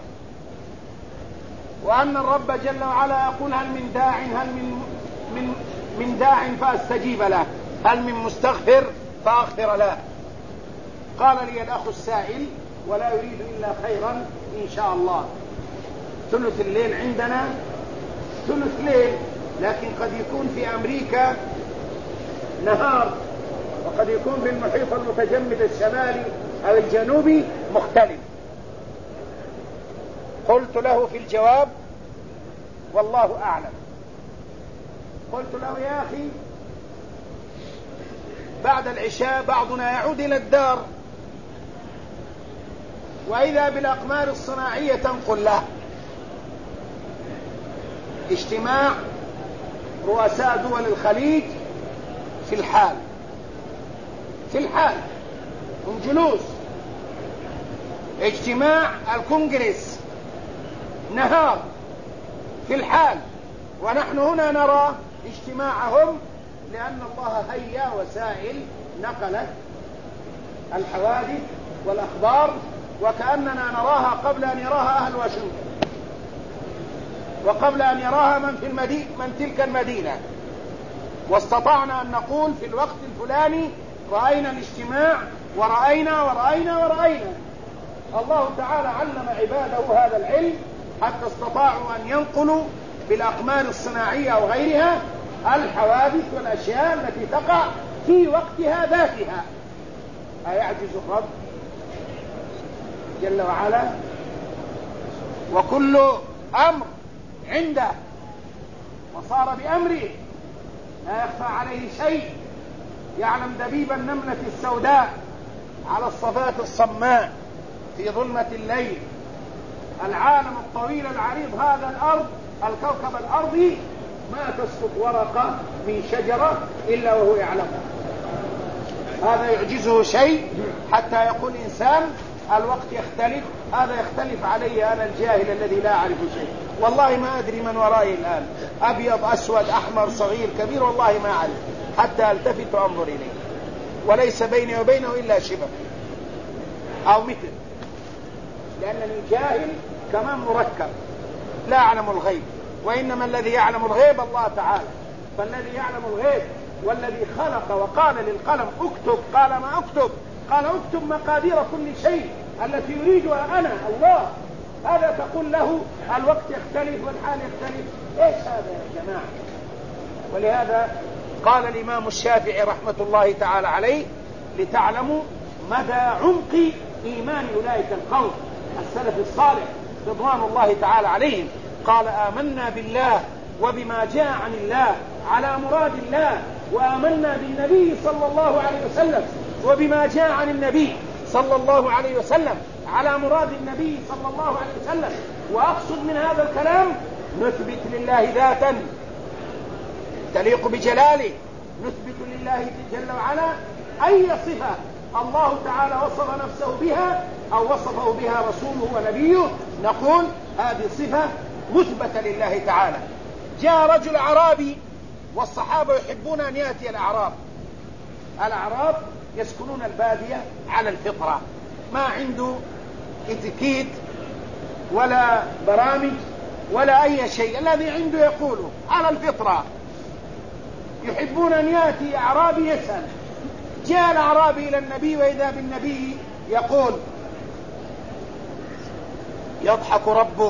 وأن الرب جل وعلا يقول: هل من داع هل من من من داع فأستجيب له، هل من مستغفر فأغفر له. قال لي الأخ السائل ولا يريد إلا خيرا إن شاء الله: ثلث الليل عندنا ثلث ليل، لكن قد يكون في أمريكا نهار، وقد يكون في المحيط المتجمد الشمالي أو الجنوبي مختلف. قلت له في الجواب: والله أعلم. قلت له: يا أخي، بعد العشاء بعضنا يعود إلى الدار، وإذا بالأقمار الصناعية تنقل له اجتماع رؤساء دول الخليج في الحال في الحال هم جلوس، اجتماع الكونغرس نهار في الحال، ونحن هنا نرى اجتماعهم، لأن الله هيا وسائل نقلت الحوادث والأخبار وكأننا نراها قبل أن يراها أهل واشنطن، وقبل أن يراها من في المدينة من تلك المدينة، واستطعنا أن نقول في الوقت الفلاني رأينا الاجتماع ورأينا ورأينا ورأينا. الله تعالى علم عباده هذا العلم حتى استطاعوا أن ينقلوا بالأقمار الصناعية أو غيرها الحوادث والأشياء التي تقع في وقتها ذاتها. أيعجز الرب جل وعلا؟ وكل أمر عنده وصار بأمره، لا يخفى عليه شيء، يعلم دبيب النملة السوداء على الصفات الصماء في ظلمة الليل. العالم الطويل العريض هذا الأرض، الكوكب الأرضي، ما تسقط ورقة من شجرة إلا وهو يعلمها. هذا يعجزه شيء حتى يقول إنسان الوقت يختلف، هذا يختلف علي أنا الجاهل الذي لا أعرف شيء، والله ما أدري من ورائي الآن، أبيض أسود أحمر صغير كبير، والله ما أعرف حتى ألتفت وأنظر إليه، وليس بيني وبينه إلا شبه أو مثل، لأنني جاهل كمان مركب لا أعلم الغيب، وإنما الذي يعلم الغيب الله تعالى. فالذي يعلم الغيب والذي خلق وقال للقلم اكتب قال ما اكتب، قال اكتب مقادير كل شيء التي يريدها أنا الله، هذا تقول له الوقت يختلف والحال يختلف؟ ايش هذا يا جماعة؟ ولهذا قال الإمام الشافعي رحمة الله تعالى عليه: لتعلموا مدى عمق إيمان أولئك القوم السلف الصالح رضوان الله تعالى عليهم. قال: آمنا بالله وبما جاء عن الله على مراد الله، وآمنا بالنبي صلى الله عليه وسلم وبما جاء عن النبي صلى الله عليه وسلم على مراد النبي صلى الله عليه وسلم. وأقصد من هذا الكلام نثبت لله ذاتا تليق بجلاله، نثبت لله جل وعلا أي صفة الله تعالى وصف نفسه بها أو وصفه بها رسوله ونبيه، نقول هذه صفة مثبتة لله تعالى. جاء رجل أعرابي، والصحابة يحبون أن يأتي الأعراب. الأعراب يسكنون البادية على الفطرة، ما عنده اتيكيت ولا برامج ولا أي شيء، الذي عنده يقوله على الفطرة. يحبون أن يأتي أعرابي يسأل. جاء الأعرابي إلى النبي وإذا بالنبي يقول: يضحك ربك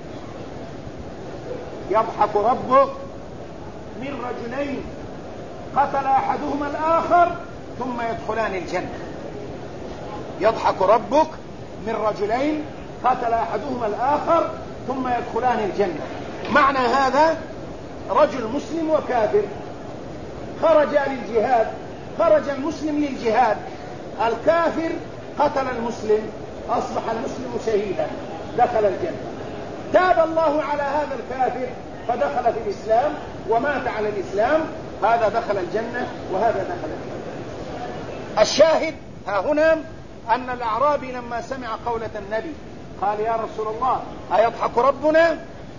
يضحك ربك من رجلين قتل أحدهما الآخر ثم يدخلان الجنة. يضحك ربك من رجلين قتل أحدهما الآخر ثم يدخلان الجنة. معنى هذا رجل مسلم وكافر خرج للجهاد، خرج المسلم للجهاد، الكافر قتل المسلم، أصبح المسلم شهيدا، دخل الجنة. تاب الله على هذا الكافر فدخل في الإسلام ومات على الإسلام، هذا دخل الجنة وهذا دخل الجنة. الشاهد ها هنا أن الأعرابي لما سمع قولة النبي قال: يا رسول الله، أيضحك ربنا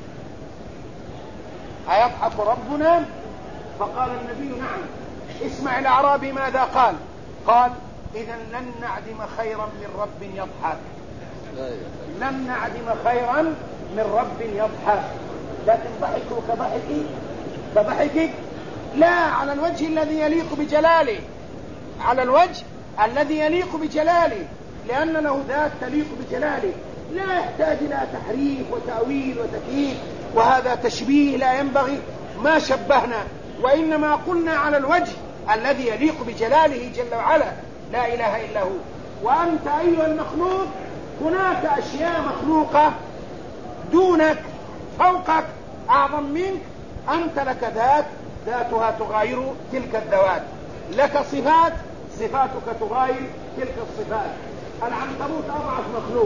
أيضحك ربنا فقال النبي: نعم. اسمع الأعرابي ماذا قال. قال: إذا لن نعدم خيرا من رب يضحك، لن نعدم خيرا من رب يضحك. لكن ضحكوا كضحكي كضحكك؟ لا، على الوجه الذي يليق بجلاله، على الوجه الذي يليق بجلاله، لأن له ذات تليق بجلاله، لا يحتاج إلى تحريف وتأويل وتكييف، وهذا تشبيه لا ينبغي، ما شبهنا، وإنما قلنا على الوجه الذي يليق بجلاله جل وعلا، لا إله إلا هو. وأنت أيها المخلوق هناك أشياء مخلوقة دونك فوقك أعظم منك، أنت لك ذات ذاتها تغاير تلك الذوات، لك صفات صفاتك تغاير تلك الصفات. العنكبوت أضعف مخلوق،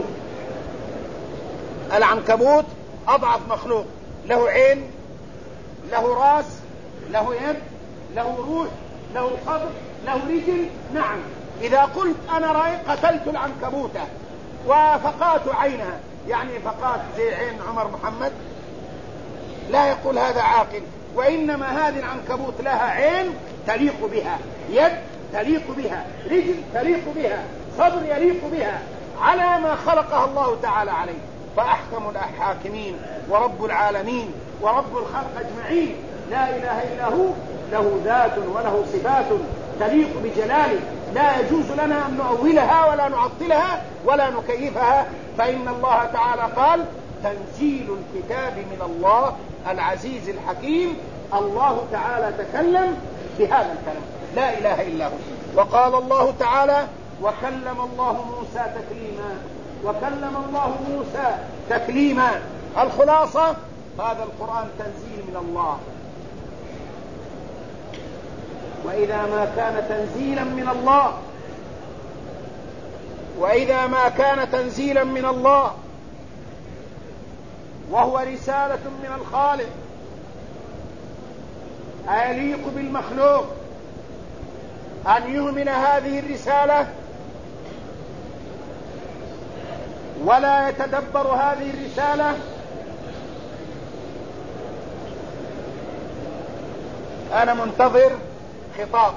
العنكبوت أضعف مخلوق، له عين، له راس، له يد، له روح، له صدر، له رجل. نعم، إذا قلت أنا رأيت قتلت العنكبوتة وفقات عينها، يعني فقات زي عين عمر محمد، لا يقول هذا عاقل، وإنما هذه العنكبوت لها عين تليق بها، يد تليق بها، رجل تليق بها، صدر يليق بها، على ما خلقها الله تعالى عليه. فأحكم الحاكمين ورب العالمين ورب الخلق أجمعين لا إله إلا هو، له ذات وله صفات تليق بجلاله، لا يجوز لنا أن نؤولها ولا نعطلها ولا نكيفها، فإن الله تعالى قال: تنزيل الكتاب من الله العزيز الحكيم. الله تعالى تكلم بهذا الكلام، لا إله إلا هو. وقال الله تعالى: وكلم الله موسى تكليما، وكلم الله موسى تكليما. الخلاصة: هذا القرآن تنزيل من الله، وإذا ما كان تنزيلا من الله وإذا ما كان تنزيلا من الله وهو رسالة من الخالق، أيليق بالمخلوق أن يهمل هذه الرسالة ولا يتدبر هذه الرسالة؟ أنا منتظر خطاب،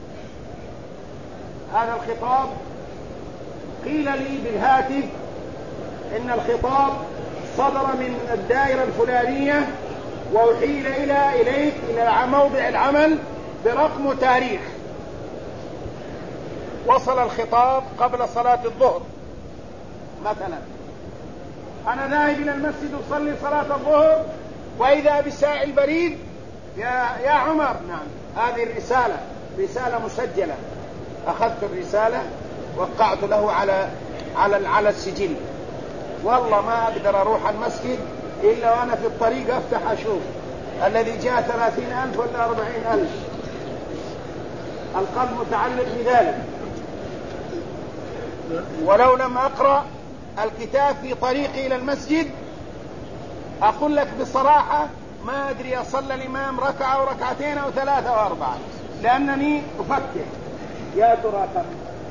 هذا الخطاب قيل لي بالهاتف إن الخطاب صدر من الدائرة الفلانية وأحيل إلى إليك إلى موضع العمل برقم وتاريخ. وصل الخطاب قبل صلاة الظهر مثلا، أنا ذاهب إلى المسجد أصلي صلاة الظهر وإذا بساعي البريد: يا يا عمر. نعم، هذه الرسالة رسالة مسجلة. أخذت الرسالة وقعت له على على على السجل. والله ما أقدر أروح المسجد إلا وأنا في الطريق أفتح أشوف الذي جاء ثلاثين ألف ولا أربعين ألف، القلب متعلق بذلك. ولو لم أقرأ الكتاب في طريقي إلى المسجد أقول لك بصراحة ما أدري أصلى الإمام ركعة أو ركعتين أو ثلاثة أو أربعة، لأنني أفكر يا ترى كم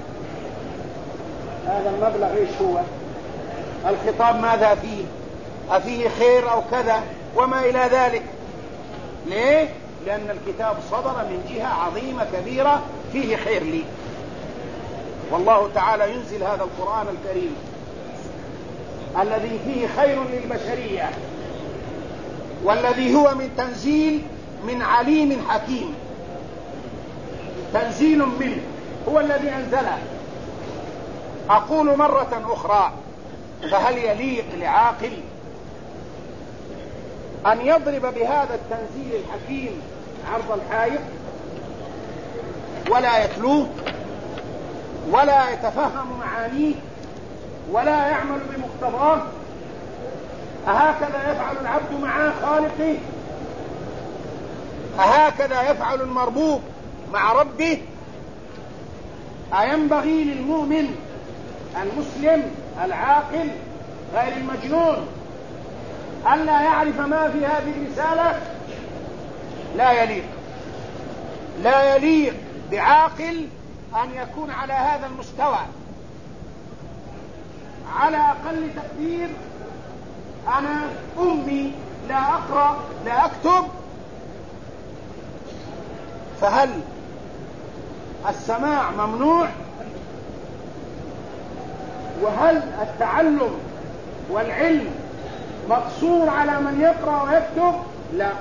هذا المبلغ، إيش هو الخطاب، ماذا فيه، أفيه خير أو كذا وما إلى ذلك. ليه؟ لأن الكتاب صدر من جهة عظيمة كبيرة فيه خير لي، والله تعالى ينزل هذا القرآن الكريم الذي فيه خير للبشرية والذي هو من تنزيل من عليم حكيم، تنزيل منه هو الذي أنزله. أقول مرة أخرى: فهل يليق لعاقل أن يضرب بهذا التنزيل الحكيم عرض الحائط ولا يتلوه ولا يتفهم معانيه ولا يعمل بمقتضاه؟ أهكذا يفعل العبد مع خالقه؟ أهكذا يفعل المربوب مع ربه؟ أينبغي للمؤمن المسلم العاقل غير المجنون ألا يعرف ما في هذه الرسالة؟ لا يليق، لا يليق بعاقل أن يكون على هذا المستوى. على أقل تقدير أنا أمي لا أقرأ لا أكتب، فهل السماع ممنوع؟ وهل التعلم والعلم مقصور على من يقرأ ويكتب؟ لا،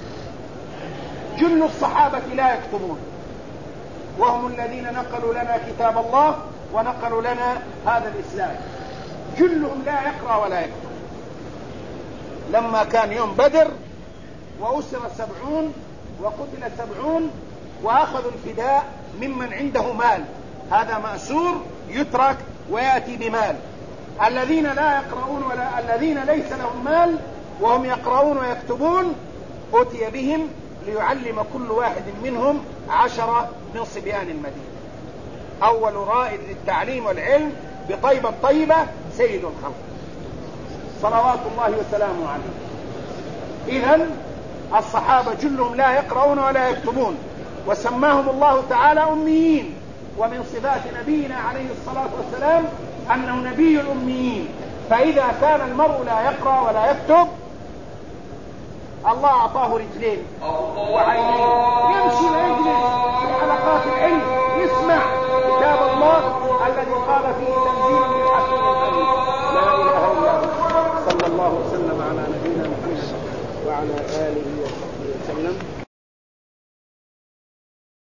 جل الصحابة لا يكتبون، وهم الذين نقلوا لنا كتاب الله ونقلوا لنا هذا الإسلام، جلهم لا يقرأ ولا يكتب. لما كان يوم بدر وأسر سبعون وقتل سبعون وأخذوا الفداء ممن عنده مال، هذا مأسور يترك ويأتي بمال. الذين لا يقرؤون ولا الذين ليس لهم مال وهم يقرؤون ويكتبون أتي بهم ليعلم كل واحد منهم عشرة من صبيان المدينة. أول رائد للتعليم والعلم بطيبة الطيبة سيد الخلق صلوات الله وسلامه عليه. إذن الصحابة جلهم لا يقرؤون ولا يكتبون، وسماهم الله تعالى أميين، ومن صفات نبينا عليه الصلاة والسلام أنه نبي الأميين. فإذا كان المرء لا يقرأ ولا يكتب، الله أعطاه رجلين وعينين يمشي ويجلس في حلقات العلم يسمع كتاب الله الذي قال فيه تنزيل من حكيم حميد. لا إله إلا هو، صلى الله وسلم على نبينا محمد وعلى آله وصحبه وسلم.